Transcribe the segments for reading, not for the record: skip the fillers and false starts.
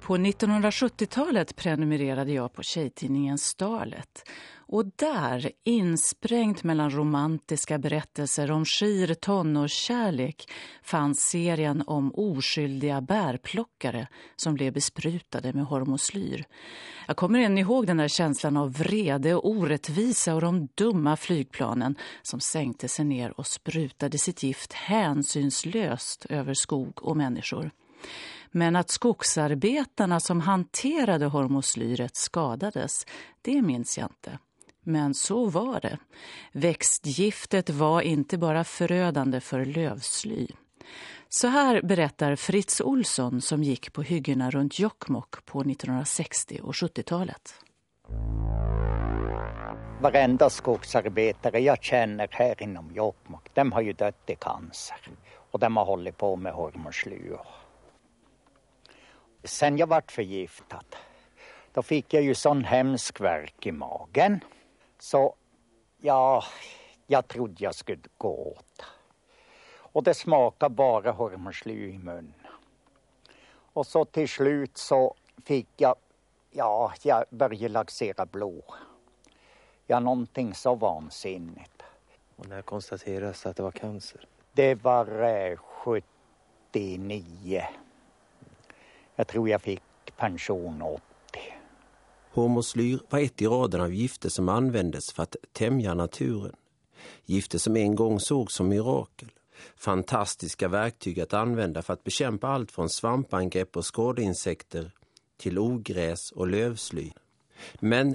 På 1970-talet prenumererade jag på tjejtidningen Starlet. Och där, insprängt mellan romantiska berättelser om skir tonårskärlek, fanns serien om oskyldiga bärplockare som blev besprutade med hormoslyr. Jag kommer än ihåg den där känslan av vrede och orättvisa och de dumma flygplanen som sänkte sig ner och sprutade sitt gift hänsynslöst över skog och människor. Men att skogsarbetarna som hanterade hormoslyret skadades, det minns jag inte. Men så var det. Växtgiftet var inte bara förödande för lövsly. Så här berättar Fritz Olsson som gick på hyggena runt Jokkmokk på 1960- och 70-talet. Varenda skogsarbetare jag känner här inom Jokkmokk, de har ju dött i cancer. Och de har hållit på med hormosly. Sen jag vart förgiftad, då fick jag ju sån hemsk värk i magen. Så jag trodde jag skulle gå åt. Och det smakade bara hormosly i munnen. Och så till slut så fick jag började laxera blod. Någonting så vansinnigt. Och när konstaterades att det var cancer? Det var 79. Jag tror jag fick pension 80. Hormoslyr var ett i raden av gifter som användes för att tämja naturen. Gifter som en gång sågs som mirakel. Fantastiska verktyg att använda för att bekämpa allt från svampangrepp och skadeinsekter till ogräs och lövsly. Men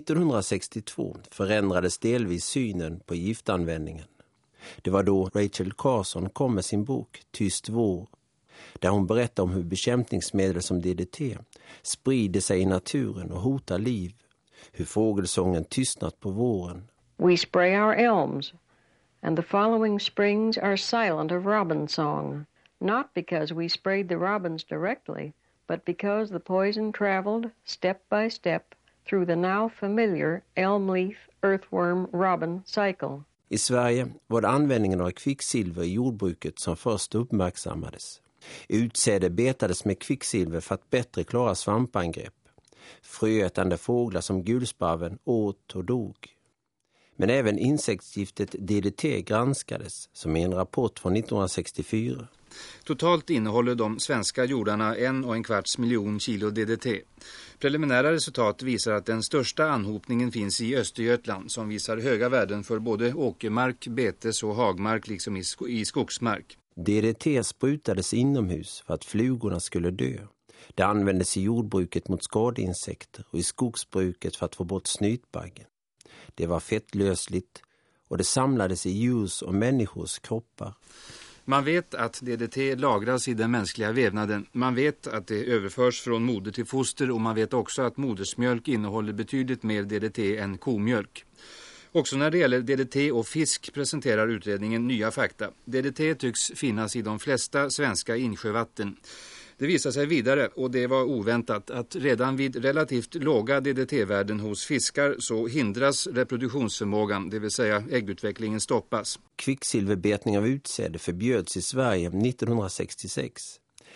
1962 förändrades delvis synen på giftanvändningen. Det var då Rachel Carson kom med sin bok Tyst vår, där hon berättar om hur bekämpningsmedel som DDT sprider sig i naturen och hotar liv, hur fågelsången tystnat på våren. We spray our elms, and the following springs are silent of robin song, not because we sprayed the robins directly, but because the poison traveled step by step through the now familiar elm leaf earthworm robin cycle. I Sverige var det användningen av kvicksilver i jordbruket som först uppmärksammades. Utsäde betades med kvicksilver för att bättre klara svampangrepp. Fröätande fåglar som gulsparven åt och dog. Men även insektsgiftet DDT granskades, som i en rapport från 1964. Totalt innehåller de svenska jordarna 1,25 miljon kilo DDT. Preliminära resultat visar att den största anhopningen finns i Östergötland, som visar höga värden för både åkermark, betes och hagmark liksom i skogsmark. DDT sprutades inomhus för att flugorna skulle dö. Det användes i jordbruket mot skadeinsekter och i skogsbruket för att få bort snytbaggen. Det var fettlösligt och det samlades i djurs och människors kroppar. Man vet att DDT lagras i den mänskliga vävnaden. Man vet att det överförs från moder till foster, och man vet också att modersmjölk innehåller betydligt mer DDT än komjölk. Också när det gäller DDT och fisk presenterar utredningen nya fakta. DDT tycks finnas i de flesta svenska insjövatten. Det visar sig vidare, och det var oväntat, att redan vid relativt låga DDT-värden hos fiskar så hindras reproduktionsförmågan, det vill säga äggutvecklingen stoppas. Kvicksilverbetning av utsäde förbjöds i Sverige 1966.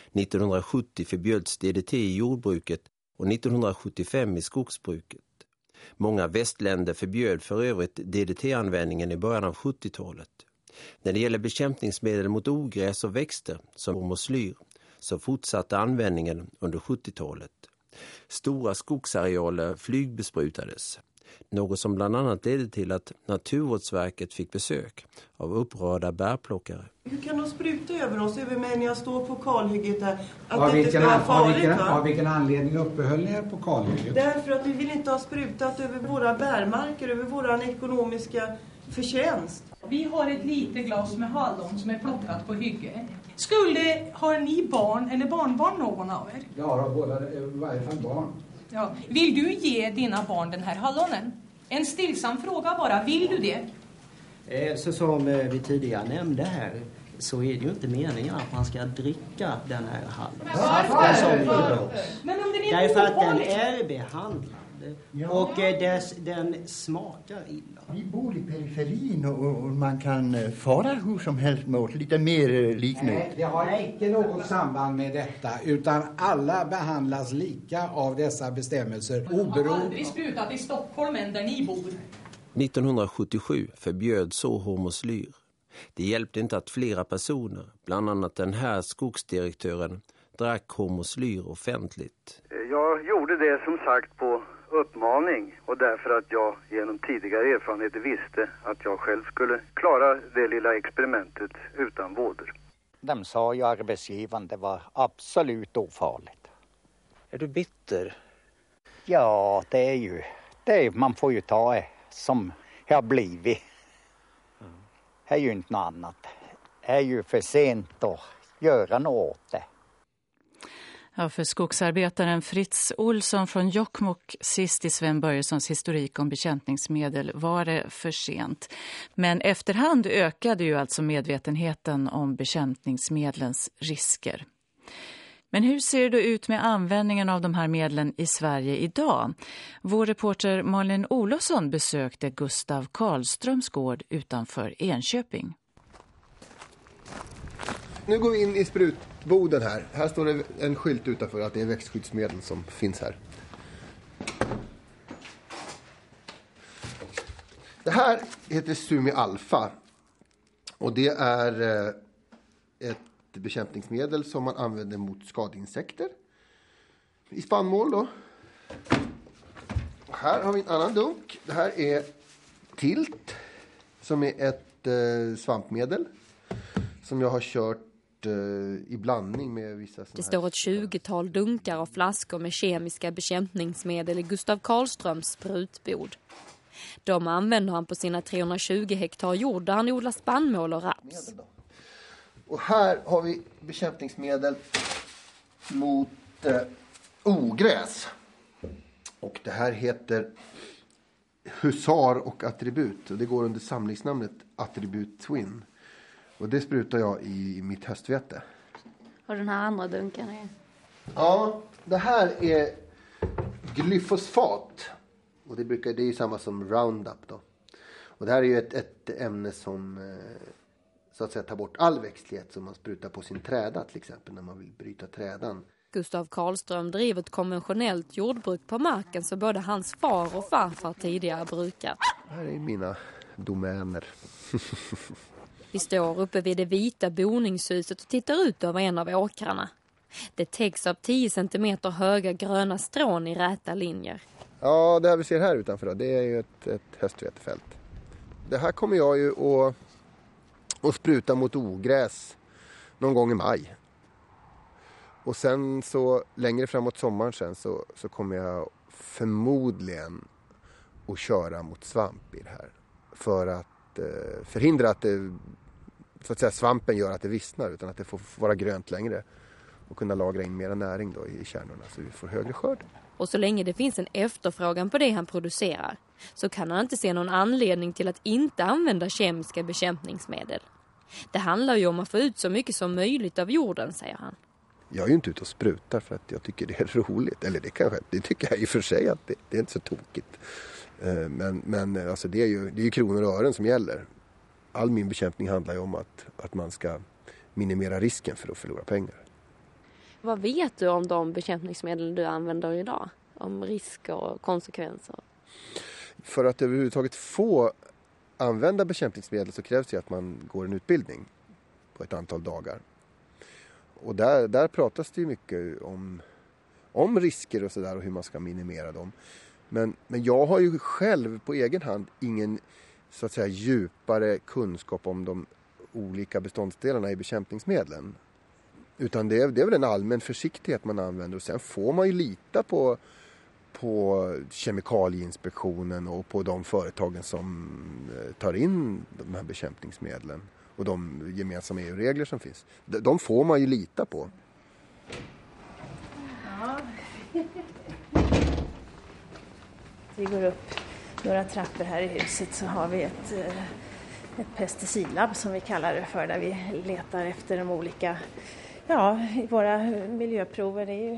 1970 förbjöds DDT i jordbruket och 1975 i skogsbruket. Många västländer förbjöd för övrigt DDT-användningen i början av 70-talet. När det gäller bekämpningsmedel mot ogräs och växter som hormoslyr så fortsatte användningen under 70-talet. Stora skogsarealer flygbesprutades. Något som bland annat ledde till att Naturvårdsverket fick besök av upprörda bärplockare. Hur kan de spruta över oss, över mig när jag står på kalhygget där? Att det inte ska vara farligt, av vilken anledning uppehöll ni er på kalhygget? Därför att vi vill inte ha sprutat över våra bärmarker, över våran ekonomiska förtjänst. Vi har ett litet glas med hallon som är plockat på hygge. Har ni barn eller barnbarn någon av er? Ja, båda, i varje fall barn. Ja. Vill du ge dina barn den här hallonen? En stillsam fråga bara, vill du det? Så som vi tidigare nämnde här, så är det ju inte meningen att man ska dricka den här hallonen. Men om den är därför att den är behandlad. Ja. Och den smakar illa. Vi bor i periferin och man kan fara hur som helst mot lite mer liknande. Nej, det har inte något samband med detta, utan alla behandlas lika av dessa bestämmelser. Jag har aldrig sprutat i Stockholm än där ni bor. 1977 förbjöd så hormoslyr. Det hjälpte inte att flera personer, bland annat den här skogsdirektören, drack hormoslyr offentligt. Jag gjorde det som sagt på uppmaning och därför att jag genom tidigare erfarenheter visste att jag själv skulle klara det lilla experimentet utan vådor. De sa ju arbetsgivaren det var absolut ofarligt. Är du bitter? Ja, det är man får ju ta det som jag har blivit. Det är ju inte något annat. Det är ju för sent att göra något åt det. Ja, för skogsarbetaren Fritz Olsson från Jokkmokk sist i Sven Börjessons historik om bekämpningsmedel var det för sent. Men efterhand ökade ju alltså medvetenheten om bekämpningsmedlens risker. Men hur ser det då ut med användningen av de här medlen i Sverige idag? Vår reporter Malin Olofsson besökte Gustav Karlströms gård utanför Enköping. Nu går vi in i sprutboden här. Här står det en skylt utanför att det är växtskyddsmedel som finns här. Det här heter Sumi Alpha. Och det är ett bekämpningsmedel som man använder mot skadeinsekter. I spannmål då. Här har vi en annan dunk. Det här är Tilt som är ett svampmedel som jag har kört i blandning med vissa sådana. Det står ett 20-tal dunkar och flaskor med kemiska bekämpningsmedel i Gustav Karlströms sprutbod. De använder han på sina 320 hektar jord där han odlar spannmål och raps. Och här har vi bekämpningsmedel mot ogräs. Och det här heter Husar och Attribut. Och det går under samlingsnamnet Attribut Twin. Och det sprutar jag i mitt höstvete. Och den här andra dunken är? Ja, det här är glyfosfat. Och det är ju samma som Roundup då. Och det här är ju ett ämne som så att säga tar bort all växtlighet som man sprutar på sin träda till exempel när man vill bryta trädan. Gustav Karlström driver ett konventionellt jordbruk på marken som både hans far och farfar tidigare brukat. Här är mina domäner. Vi står uppe vid det vita boningshuset och tittar ut över en av åkrarna. Det täcks av 10 centimeter höga gröna strån i räta linjer. Ja, det här vi ser här utanför då, det är ju ett höstvetefält. Det här kommer jag ju att spruta mot ogräs någon gång i maj. Och sen så längre framåt sommaren sen så kommer jag förmodligen att köra mot svamp i det här. För att förhindra att det, så att säga, svampen gör att det vissnar utan att det får vara grönt längre. Och kunna lagra in mera näring då i kärnorna så vi får högre skörd. Och så länge det finns en efterfrågan på det han producerar så kan han inte se någon anledning till att inte använda kemiska bekämpningsmedel. Det handlar ju om att få ut så mycket som möjligt av jorden, säger han. Jag är ju inte ute och sprutar för att jag tycker det är roligt. Eller det tycker jag i och för sig att det är inte så tokigt. Men alltså det är ju kronor och ören som gäller. All min bekämpning handlar ju om att man ska minimera risken för att förlora pengar. Vad vet du om de bekämpningsmedel du använder idag? Om risker och konsekvenser? För att överhuvudtaget få använda bekämpningsmedel så krävs det att man går en utbildning på ett antal dagar. Och där pratas det ju mycket om risker och sådär och hur man ska minimera dem. Men jag har ju själv på egen hand ingen så att säga djupare kunskap om de olika beståndsdelarna i bekämpningsmedlen. Utan det är väl en allmän försiktighet man använder och sen får man ju lita på Kemikalieinspektionen och på de företagen som tar in de här bekämpningsmedlen och de gemensamma EU-regler som finns. De får man ju lita på. Ja. Vi går upp några trappor här i huset så har vi ett pesticidlabb som vi kallar det för där vi letar efter de olika, i våra miljöprover. Det är ju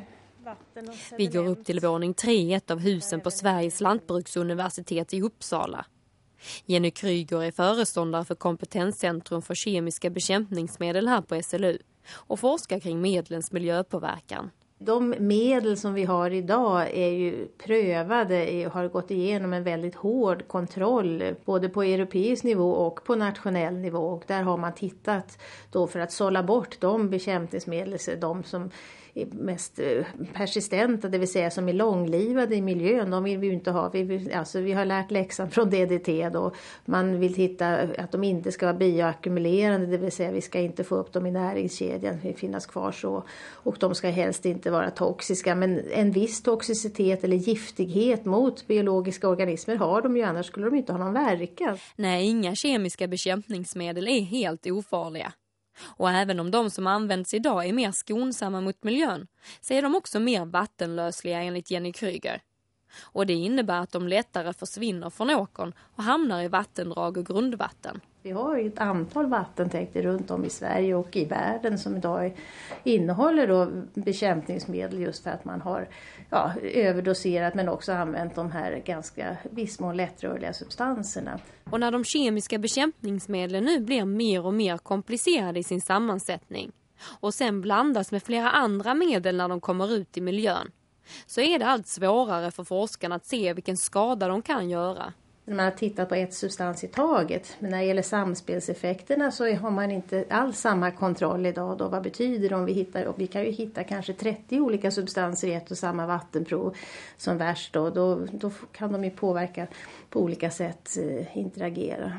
Vi går upp till våning 3 i ett av husen på Sveriges lantbruksuniversitet i Uppsala. Jenny Kryger är föreståndare för Kompetenscentrum för kemiska bekämpningsmedel här på SLU och forskar kring medlens miljöpåverkan. De medel som vi har idag är ju prövade och har gått igenom en väldigt hård kontroll både på europeisk nivå och på nationell nivå. Och där har man tittat då för att sålla bort de bekämpningsmedel, de som är mest persistenta, det vill säga som är långlivade i miljön. De vill vi ju inte ha. Vi har lärt läxan från DDT då. Man vill hitta att de inte ska vara bioackumulerande, det vill säga vi ska inte få upp dem i näringskedjan, det finnas kvar så. Och de ska helst inte vara toxiska, men en viss toxicitet eller giftighet mot biologiska organismer har de ju, annars skulle de inte ha någon verkan. Nej, inga kemiska bekämpningsmedel är helt ofarliga. Och även om de som används idag är mer skonsamma mot miljön så är de också mer vattenlösliga enligt Jenny Kryger. Och det innebär att de lättare försvinner från åkern och hamnar i vattendrag och grundvatten. Vi har ju ett antal vattentäkter runt om i Sverige och i världen som idag innehåller då bekämpningsmedel just för att man har överdoserat men också använt de här ganska vissmån lättrörliga substanserna. Och när de kemiska bekämpningsmedlen nu blir mer och mer komplicerade i sin sammansättning och sen blandas med flera andra medel när de kommer ut i miljön, så är det allt svårare för forskarna att se vilken skada de kan göra. Man har tittat på ett substans i taget, men när det gäller samspelseffekterna så har man inte alls samma kontroll idag. Då. Vad betyder det om vi hittar, och vi kan ju hitta kanske 30 olika substanser i ett och samma vattenprov som värst. Då kan de ju påverka på olika sätt, interagera.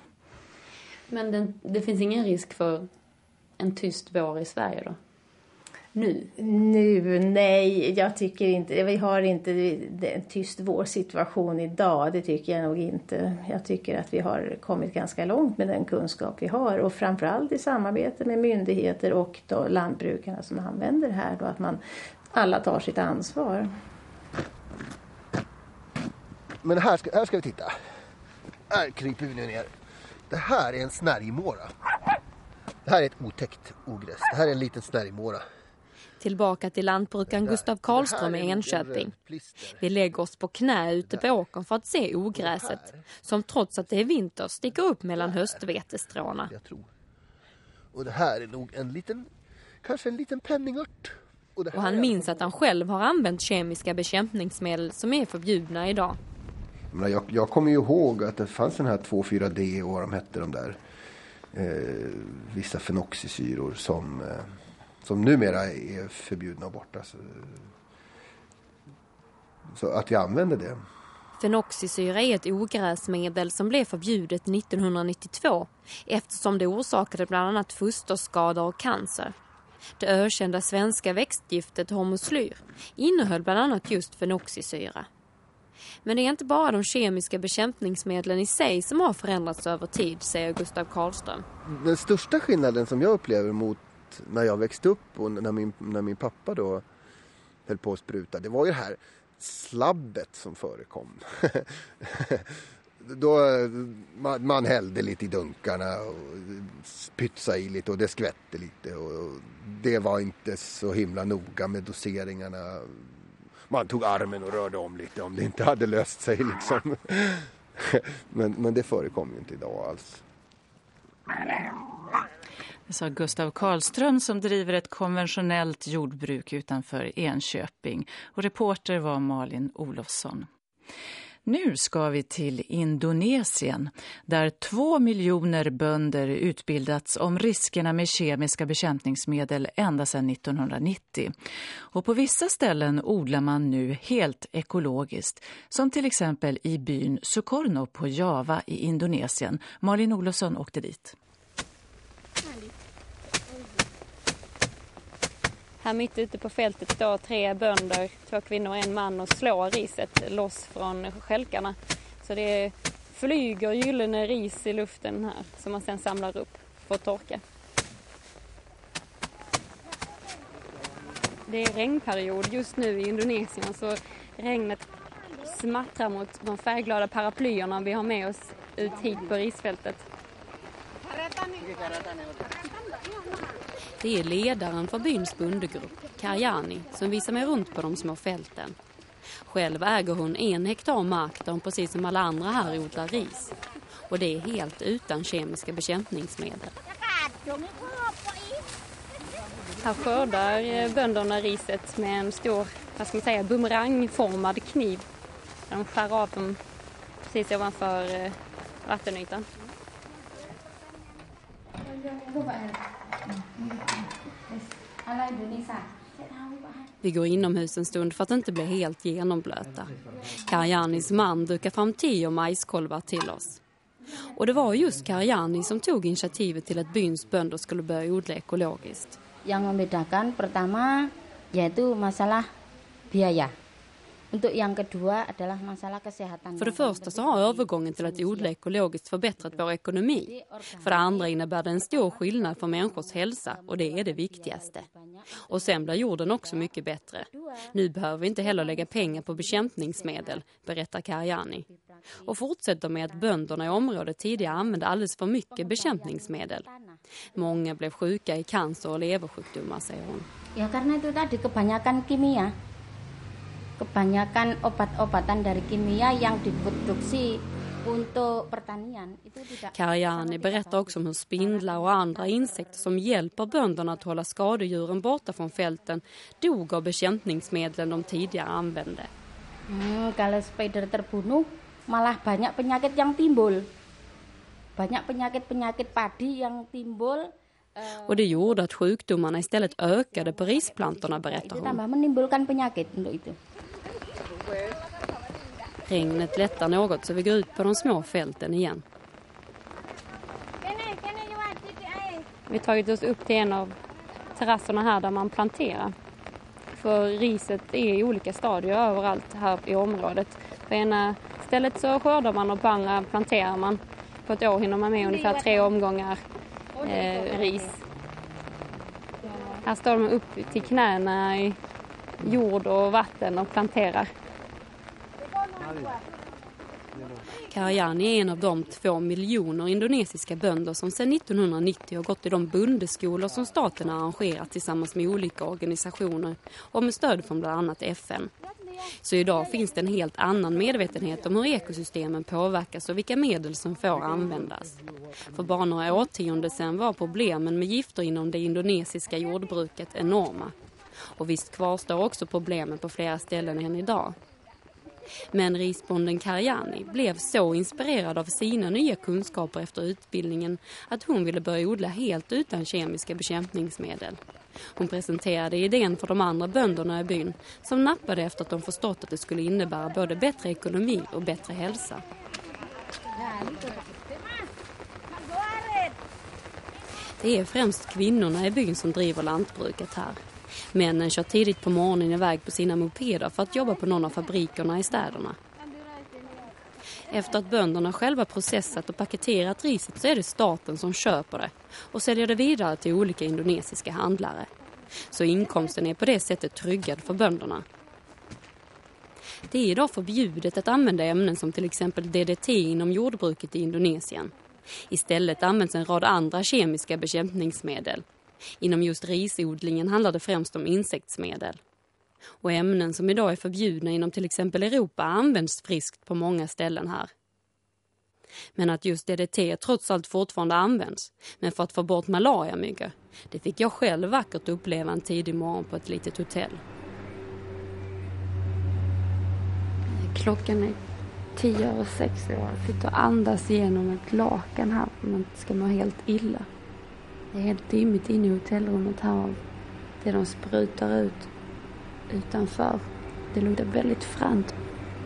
Men det finns ingen risk för en tyst vår i Sverige då? Nu, nej, jag tycker inte. Vi har inte en tyst vårsituation idag, det tycker jag nog inte. Jag tycker att vi har kommit ganska långt med den kunskap vi har. Och framförallt i samarbete med myndigheter och då lantbrukarna som använder det här. Då, att alla tar sitt ansvar. Men här ska vi titta. Här kryper vi nu ner. Det här är en snärjmåra. Det här är ett otäckt ogräs. Det här är en liten snärjmåra. Tillbaka till lantbrukaren Gustav Karlström i Enköping. Vi lägger oss på knä ute på åkern för att se ogräset, som trots att det är vinter sticker upp mellan höstvetestråna. Och det här är nog kanske en liten penningört. Och han minns att han själv har använt kemiska bekämpningsmedel som är förbjudna idag. Jag kommer ju ihåg att det fanns den här 2,4-D och vad de hette de där. Vissa fenoxisyror som numera är förbjudna borta. Så att vi använder det. Fenoxisyra är ett ogräsmedel som blev förbjudet 1992 eftersom det orsakade bland annat fosterskador och cancer. Det ökända svenska växtgiftet hormoslyr innehöll bland annat just fenoxisyra. Men det är inte bara de kemiska bekämpningsmedlen i sig som har förändrats över tid, säger Gustav Karlström. Den största skillnaden som jag upplever mot när jag växte upp och när min pappa då höll på att spruta, det var ju det här slabbet som förekom. Då man hällde lite i dunkarna och pytsade i lite och det skvätte lite och det var inte så himla noga med doseringarna. Man tog armen och rörde om lite om det inte hade löst sig liksom. Men det förekom ju inte idag alls. Det sa Gustav Karlström som driver ett konventionellt jordbruk utanför Enköping. Och reporter var Malin Olofsson. Nu ska vi till Indonesien, där 2 miljoner bönder utbildats om riskerna med kemiska bekämpningsmedel ända sedan 1990. Och på vissa ställen odlar man nu helt ekologiskt, som till exempel i byn Sukarno på Java i Indonesien. Malin Olofsson åkte dit. Här mitt ute på fältet står 3 bönder, 2 kvinnor och en man och slår riset loss från skälkarna. Så det flyger gyllene ris i luften här som man sedan samlar upp för att torka. Det är regnperiod just nu i Indonesien så regnet smattrar mot de färgglada paraplyerna vi har med oss ut hit på risfältet. Det är ledaren för byns bondegrupp, Karjani, som visar mig runt på de små fälten. Själv äger hon 1 hektar mark där hon precis som alla andra här odlar ris. Och det är helt utan kemiska bekämpningsmedel. Här skördar bönderna riset med en stor, bumerangformad kniv. De skär av dem precis ovanför vattenytan. Vi går inomhus en stund för att inte bli helt genomblöta. Karjanis man dukar fram te och majskolvar till oss. Och det var just Karjani som tog initiativet till att byns bönder skulle börja odla ekologiskt. Yang membedakan pertama yaitu masalah biaya. Untuk yang kedua adalah masalah kesehatan. För det första så har övergången till att odla ekologiskt förbättrat vår ekonomi. För det andra innebär det en stor skillnad för människors hälsa och det är det viktigaste. Och sen blir jorden också mycket bättre. Nu behöver vi inte heller lägga pengar på bekämpningsmedel, berättar Karjani. Och fortsätter med att bönderna i området tidigare använde alldeles för mycket bekämpningsmedel. Många blev sjuka i cancer och leversjukdomar, säger hon. Ja, karena itu tadi kebanyakan kimia. Kebanyakan obat-obatan dari kimia yang diproduksi untuk pertanian. Karjani berättar också om hur spindlar och andra insekter som hjälper bönderna att hålla skadedjuren borta från fälten dog av bekämpningsmedlen de tidigare använde. Kalau spider terbunuh, malah banyak penyakit yang timbul. Banyak penyakit padi yang timbul. Och det gjorde att sjukdomarna istället ökade på risplantorna, berättar hon. Tambah menimbulkan penyakit untuk itu. Regnet lättar något så vi går ut på de små fälten igen. Vi har tagit oss upp till en av terrasserna här där man planterar. För riset är i olika stadier överallt här i området. På ena stället så skördar man och på andra planterar man. På ett år hinner man med ungefär 3 omgångar ris. Här står de upp till knäna i jord och vatten och planterar. Karjani är en av de 2 miljoner indonesiska bönder som sedan 1990 har gått i de bondeskolor som staten har arrangerat tillsammans med olika organisationer och med stöd från bland annat FN. Så idag finns det en helt annan medvetenhet om hur ekosystemen påverkas och vilka medel som får användas. För bara några årtionden sedan var problemen med gifter inom det indonesiska jordbruket enorma. Och visst kvarstår också problemen på flera ställen än idag. Men risbonden Karjani blev så inspirerad av sina nya kunskaper efter utbildningen att hon ville börja odla helt utan kemiska bekämpningsmedel. Hon presenterade idén för de andra bönderna i byn som nappade efter att de förstått att det skulle innebära både bättre ekonomi och bättre hälsa. Det är främst kvinnorna i byn som driver lantbruket här. Männen kör tidigt på morgonen iväg på sina mopeder för att jobba på någon av fabrikerna i städerna. Efter att bönderna själva processat och paketerat riset så är det staten som köper det och säljer det vidare till olika indonesiska handlare. Så inkomsten är på det sättet tryggad för bönderna. Det är idag förbjudet att använda ämnen som till exempel DDT inom jordbruket i Indonesien. Istället används en rad andra kemiska bekämpningsmedel. Inom just risodlingen handlar det främst om insektsmedel. Och ämnen som idag är förbjudna inom till exempel Europa används friskt på många ställen här. Men att just DDT trots allt fortfarande används, men för att få bort malariamyggor, det fick jag själv vackert uppleva en tidig morgon på ett litet hotell. Klockan är 5:50 och jag sitter och andas igenom ett lakan här för man ska må helt illa. Det är helt dimmigt inne i hotellrummet här. Det de sprutar ut utanför. Det luktar väldigt fränt.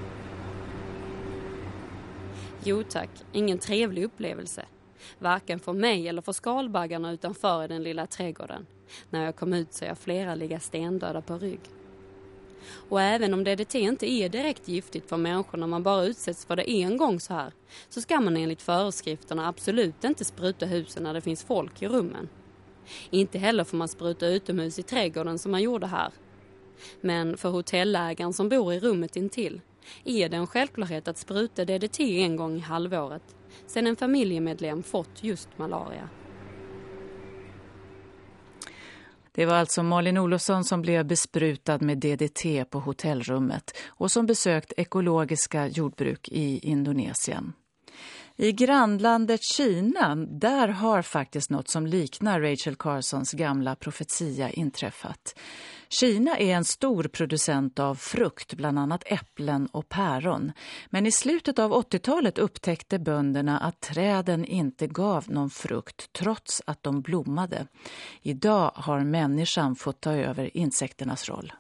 Jo tack, ingen trevlig upplevelse. Varken för mig eller för skalbaggarna utanför i den lilla trädgården. När jag kom ut så jag flera ligga stendöda på rygg. Och även om DDT inte är direkt giftigt för människor när man bara utsätts för det en gång så här, så ska man enligt föreskrifterna absolut inte spruta husen när det finns folk i rummen. Inte heller får man spruta utomhus i trädgården som man gjorde här. Men för hotellägaren som bor i rummet intill är det en självklarhet att spruta DDT en gång i halvåret sedan en familjemedlem fått just malaria. Det var alltså Malin Olofsson som blev besprutad med DDT på hotellrummet och som besökt ekologiska jordbruk i Indonesien. I grannlandet Kina, där har faktiskt något som liknar Rachel Carsons gamla profetia inträffat. Kina är en stor producent av frukt, bland annat äpplen och päron. Men i slutet av 80-talet upptäckte bönderna att träden inte gav någon frukt trots att de blommade. Idag har människan fått ta över insekternas roll.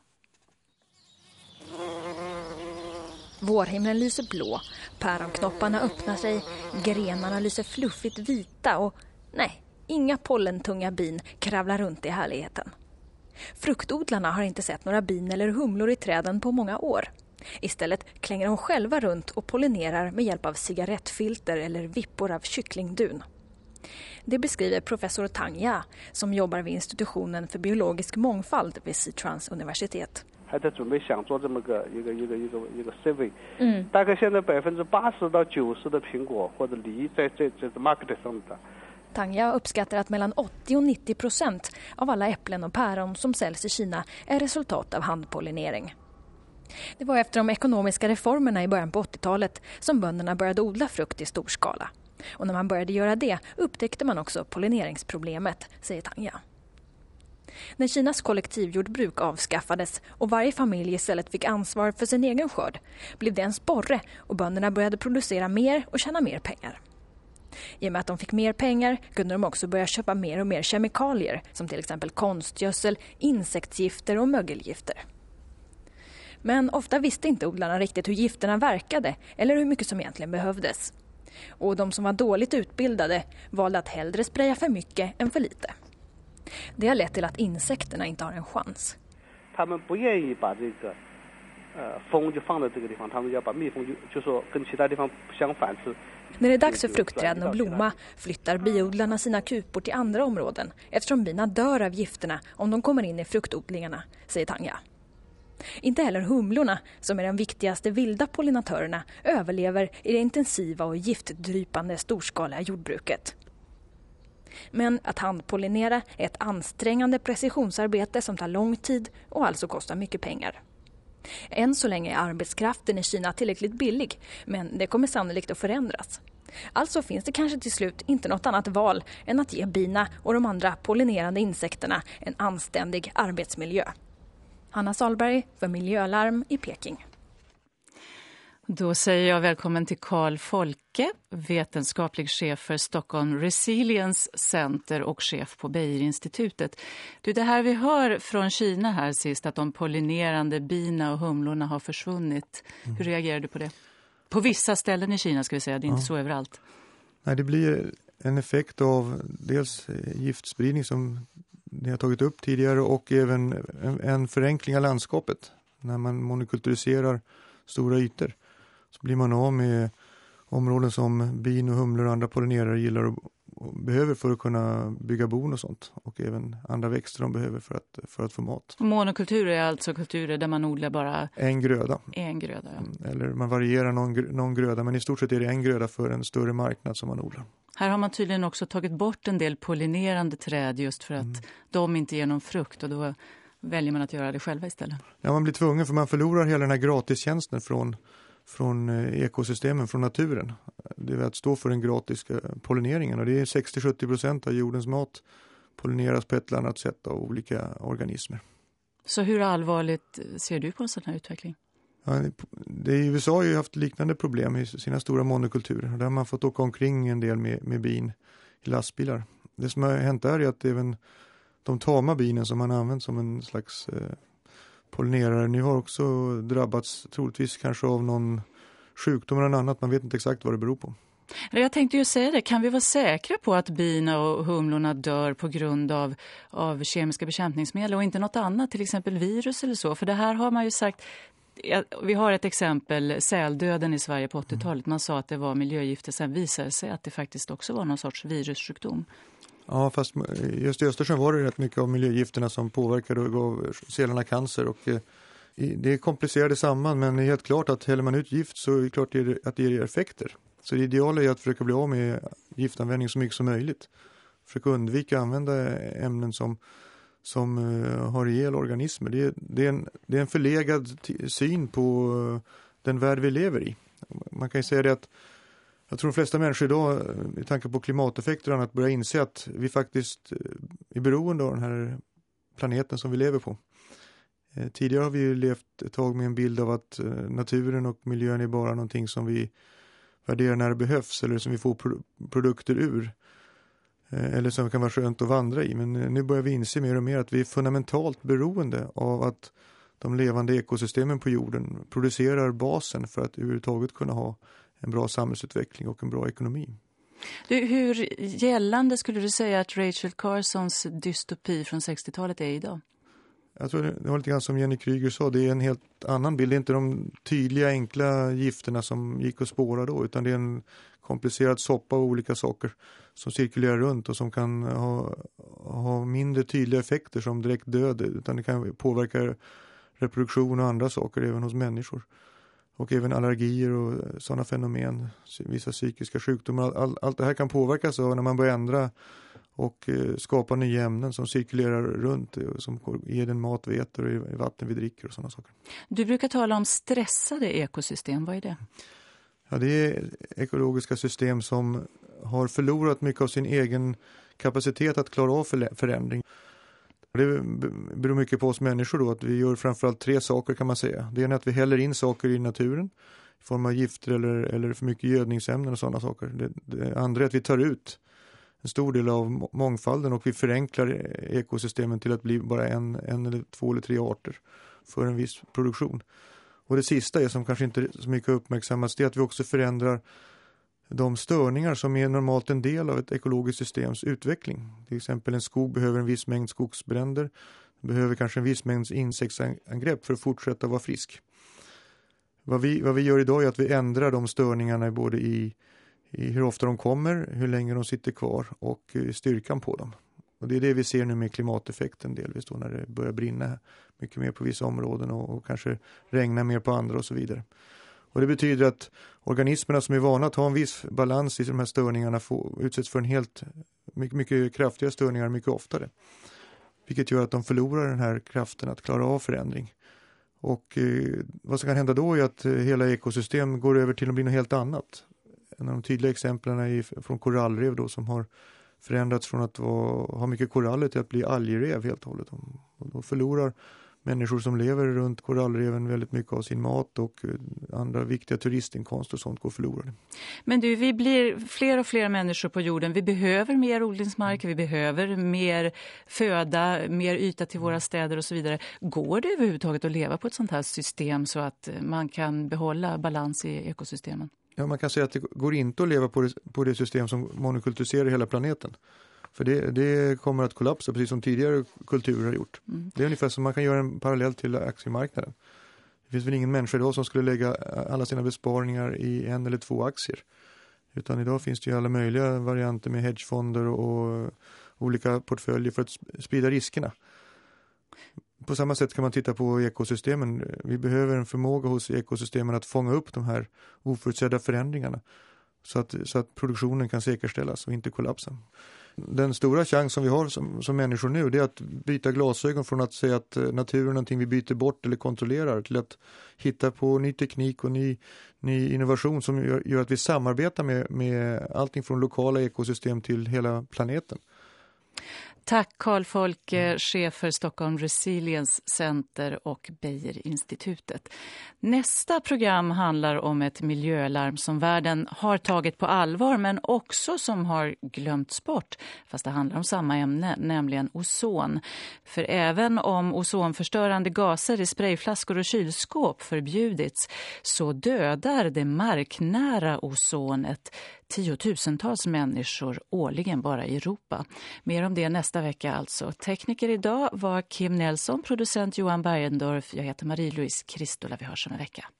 Vårhimlen lyser blå, päronknopparna öppnar sig, grenarna lyser fluffigt vita och nej, inga pollentunga bin kravlar runt i härligheten. Fruktodlarna har inte sett några bin eller humlor i träden på många år. Istället klänger de själva runt och pollinerar med hjälp av cigarettfilter eller vippor av kycklingdun. Det beskriver professor Tanya som jobbar vid institutionen för biologisk mångfald vid Sichuans universitet. 还在准备想做这么个一个 survey， 大概现在80%到90%的苹果或者梨在这 market 上的。 Tanya uppskattar att mellan 80 och 90% av alla äpplen och päron som säljs i Kina är resultat av handpollinering. Det var efter de ekonomiska reformerna i början på 80-talet som bönderna började odla frukt i stor skala. Och när man började göra det upptäckte man också pollineringsproblemet, säger Tanya. När Kinas kollektivjordbruk avskaffades och varje familj istället fick ansvar för sin egen skörd blev det en sporre och bönderna började producera mer och tjäna mer pengar. I och med att de fick mer pengar kunde de också börja köpa mer och mer kemikalier som till exempel konstgödsel, insektsgifter och mögelgifter. Men ofta visste inte odlarna riktigt hur gifterna verkade eller hur mycket som egentligen behövdes. Och de som var dåligt utbildade valde att hellre spraya för mycket än för lite. Det har lett till att insekterna inte har en chans. När det är dags för fruktträden att blomma flyttar biodlarna sina kupor till andra områden eftersom bina dör av gifterna om de kommer in i fruktodlingarna, säger Tanya. Inte heller humlorna, som är de viktigaste vilda pollinatörerna, överlever i det intensiva och giftdrypande storskaliga jordbruket. Men att handpollinera är ett ansträngande precisionsarbete som tar lång tid och alltså kostar mycket pengar. Än så länge är arbetskraften i Kina tillräckligt billig, men det kommer sannolikt att förändras. Alltså finns det kanske till slut inte något annat val än att ge bina och de andra pollinerande insekterna en anständig arbetsmiljö. Hanna Salberg för Miljölarm i Peking. Då säger jag välkommen till Carl Folke, vetenskaplig chef för Stockholm Resilience Center och chef på Beijerinstitutet. Du, det här vi hör från Kina här sist, att de pollinerande bina och humlorna har försvunnit. Hur reagerar du på det? På vissa ställen i Kina ska vi säga, det är inte så överallt. Nej, det blir en effekt av dels giftspridning som ni har tagit upp tidigare och även en förenkling av landskapet. När man monokulturiserar stora ytor så blir man av med områden som bin och humlor och andra pollinerare gillar och behöver för att kunna bygga bon och sånt. Och även andra växter de behöver för att få mat. Monokulturer är alltså kulturer där man odlar bara en gröda. En gröda, ja. Eller man varierar någon gröda, men i stort sett är det en gröda för en större marknad som man odlar. Här har man tydligen också tagit bort en del pollinerande träd just för att de inte ger någon frukt, och då väljer man att göra det själva istället. Ja, man blir tvungen för man förlorar hela den här gratistjänsten från ekosystemen, från naturen. Det är att stå för den gratis pollineringen, och det är 60-70% av jordens mat pollineras på ett eller annat sätt av olika organismer. Så hur allvarligt ser du på en sån här utveckling? Ja, det i USA har ju haft liknande problem i sina stora monokulturer. Där har man fått åka omkring en del med bin i lastbilar. Det som har hänt är att även de tama binen som man använt som en slags pollinerare nu har också drabbats troligtvis kanske av någon sjukdom eller något annat. Man vet inte exakt vad det beror på. Jag tänkte ju säga det, kan vi vara säkra på att bina och humlorna dör på grund av kemiska bekämpningsmedel och inte något annat, till exempel virus eller så? För det här har man ju sagt, vi har ett exempel, säldöden i Sverige på 80-talet. Man sa att det var miljögifter, sen visade sig att det faktiskt också var någon sorts virussjukdom. Ja, fast just i Östersjön var det rätt mycket av miljögifterna som påverkade och gav sälarna cancer. Och det är komplicerade samband, men det är helt klart att häller man ut gift så är det klart att det ger effekter. Så det ideala är att försöka bli av med giftanvändning så mycket som möjligt. Försöka undvika att använda ämnen som har ihjäl organismer. Det är en förlegad syn på den värld vi lever i. Man kan ju säga det att jag tror de flesta människor idag, i tanke på klimateffekter och annat, börjar inse att vi faktiskt är beroende av den här planeten som vi lever på. Tidigare har vi ju levt ett tag med en bild av att naturen och miljön är bara någonting som vi värderar när det behövs eller som vi får produkter ur. Eller som kan vara skönt att vandra i. Men nu börjar vi inse mer och mer att vi är fundamentalt beroende av att de levande ekosystemen på jorden producerar basen för att överhuvudtaget kunna ha en bra samhällsutveckling och en bra ekonomi. Hur gällande skulle du säga att Rachel Carsons dystopi från 60-talet är idag? Jag tror det var lite grann som Jenny Kryger sa, det är en helt annan bild. Det är inte de tydliga, enkla gifterna som gick att spåra då, utan det är en komplicerad soppa av olika saker som cirkulerar runt och som kan ha mindre tydliga effekter som direkt död, utan det kan påverka reproduktion och andra saker även hos människor. Och även allergier och sådana fenomen, vissa psykiska sjukdomar. Allt det här kan påverkas av när man börjar ändra och skapa nya ämnen som cirkulerar runt, som ger den mat vi äter och i vatten vi dricker och sådana saker. Du brukar tala om stressade ekosystem, vad är det? Ja, det är ekologiska system som har förlorat mycket av sin egen kapacitet att klara av förändring. Det beror mycket på oss människor då, att vi gör framförallt 3 saker kan man säga. Det ena är att vi häller in saker i naturen i form av gifter eller för mycket gödningsämnen och sådana saker. Det andra är att vi tar ut en stor del av mångfalden och vi förenklar ekosystemen till att bli bara en eller 2 eller 3 arter för en viss produktion. Och det sista är, som kanske inte så mycket uppmärksammas, det är att vi också förändrar de störningar som är normalt en del av ett ekologiskt systems utveckling. Till exempel en skog behöver en viss mängd skogsbränder, behöver kanske en viss mängd insektsangrepp för att fortsätta vara frisk. Vad vi gör idag är att vi ändrar de störningarna både i hur ofta de kommer, hur länge de sitter kvar och styrkan på dem. Och det är det vi ser nu med klimateffekten delvis då, när det börjar brinna mycket mer på vissa områden och kanske regna mer på andra och så vidare. Och det betyder att organismerna som är vana att ha en viss balans i de här störningarna utsätts för en helt mycket kraftiga störningar mycket oftare. Vilket gör att de förlorar den här kraften att klara av förändring. Och vad som kan hända då är att hela ekosystem går över till att bli något helt annat. En av de tydliga exemplen är från korallrev då, som har förändrats från att ha mycket koraller till att bli algrev helt och hållet. Och då förlorar människor som lever runt korallreven väldigt mycket av sin mat och andra viktiga turistinkomster och sånt går förlorade. Men du, vi blir fler och fler människor på jorden. Vi behöver mer odlingsmark, vi behöver mer föda, mer yta till våra städer och så vidare. Går det överhuvudtaget att leva på ett sånt här system så att man kan behålla balans i ekosystemen? Ja, man kan säga att det går inte att leva på det system som monokulturiserar hela planeten. För det kommer att kollapsa precis som tidigare kulturer har gjort. Mm. Det är ungefär som man kan göra en parallell till aktiemarknaden. Det finns väl ingen människa idag som skulle lägga alla sina besparingar i 1 eller 2 aktier. Utan idag finns det ju alla möjliga varianter med hedgefonder och olika portföljer för att sprida riskerna. På samma sätt kan man titta på ekosystemen. Vi behöver en förmåga hos ekosystemen att fånga upp de här oförutsedda förändringarna. Så att produktionen kan säkerställas och inte kollapsa. Den stora chans som vi har som människor nu, det är att byta glasögon från att säga att naturen är någonting vi byter bort eller kontrollerar till att hitta på ny teknik och ny innovation som gör att vi samarbetar med allting från lokala ekosystem till hela planeten. Tack Carl Folke, chef för Stockholm Resilience Center och Beijer-institutet. Nästa program handlar om ett miljölarm som världen har tagit på allvar men också som har glömts bort. Fast det handlar om samma ämne, nämligen ozon. För även om ozonförstörande gaser i sprayflaskor och kylskåp förbjudits så dödar det marknära ozonet 10-tusentals människor årligen bara i Europa. Mer om det nästa vecka alltså. Tekniker idag var Kim Nelson, producent Johan Bergendorf. Jag heter Marie-Louise Kristola. Vi hörs om en vecka.